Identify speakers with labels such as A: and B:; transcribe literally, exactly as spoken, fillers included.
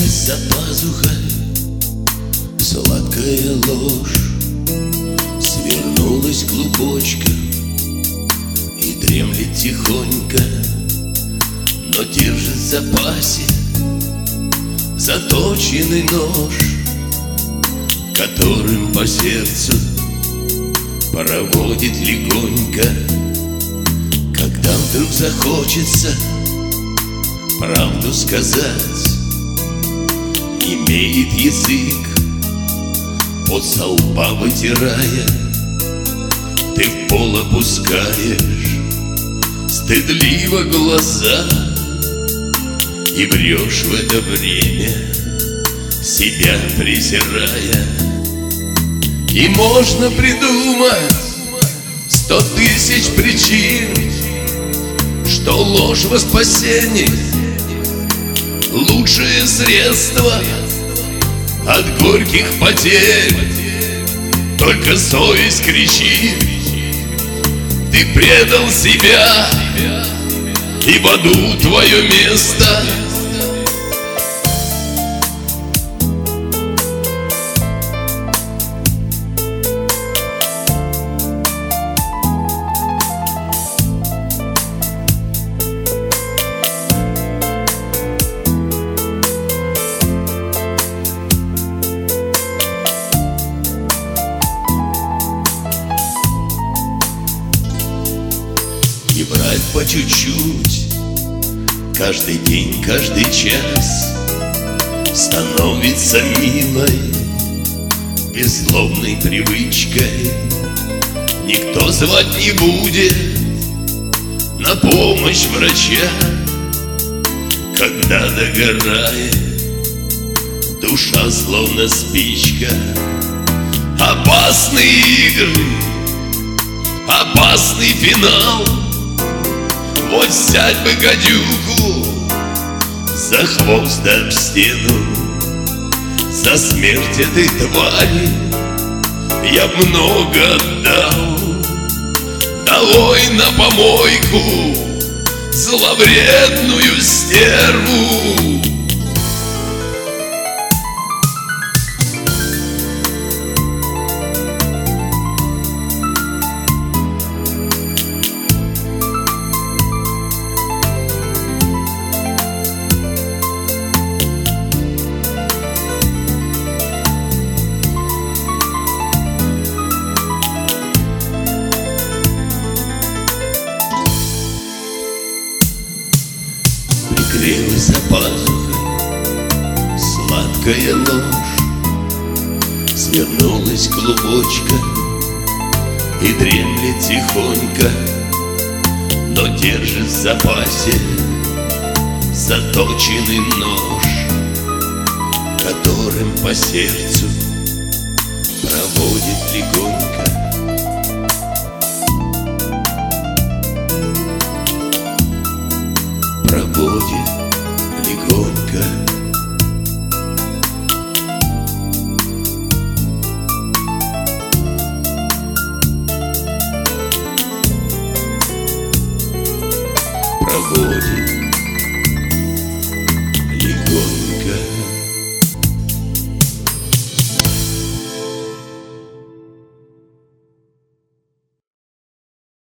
A: Прикрылась за пазухой сладкая ложь, свернулась клубочком и дремлет тихонько, но держит в запасе заточенный нож, которым по сердцу проводит легонько. Когда вдруг захочется правду сказать, имеет язык, пот со лба вытирая, ты в пол опускаешь стыдливо глаза и врешь в это время, себя презирая. И можно придумать сто тысяч причин, что ложь во спасение лучшее средство от горьких потерь. Только совесть кричит: ты предал себя, и в аду твое место. И брать по чуть-чуть каждый день, каждый час становится милой, беззлобной привычкой. Никто звать не будет на помощь врача, когда догорает душа, словно спичка. Опасные игры, опасный финал. Вот взять бы гадюку за хвост об стену, за смерть этой твари я б много отдал. Долой на помойку зловредную стерву. Прикрылась за пазухой сладкая ложь, свернулась клубочком и дремлет тихонько, но держит в запасе заточенный нож, которым по сердцу проводит легонько. Проводит легонько. Проводит.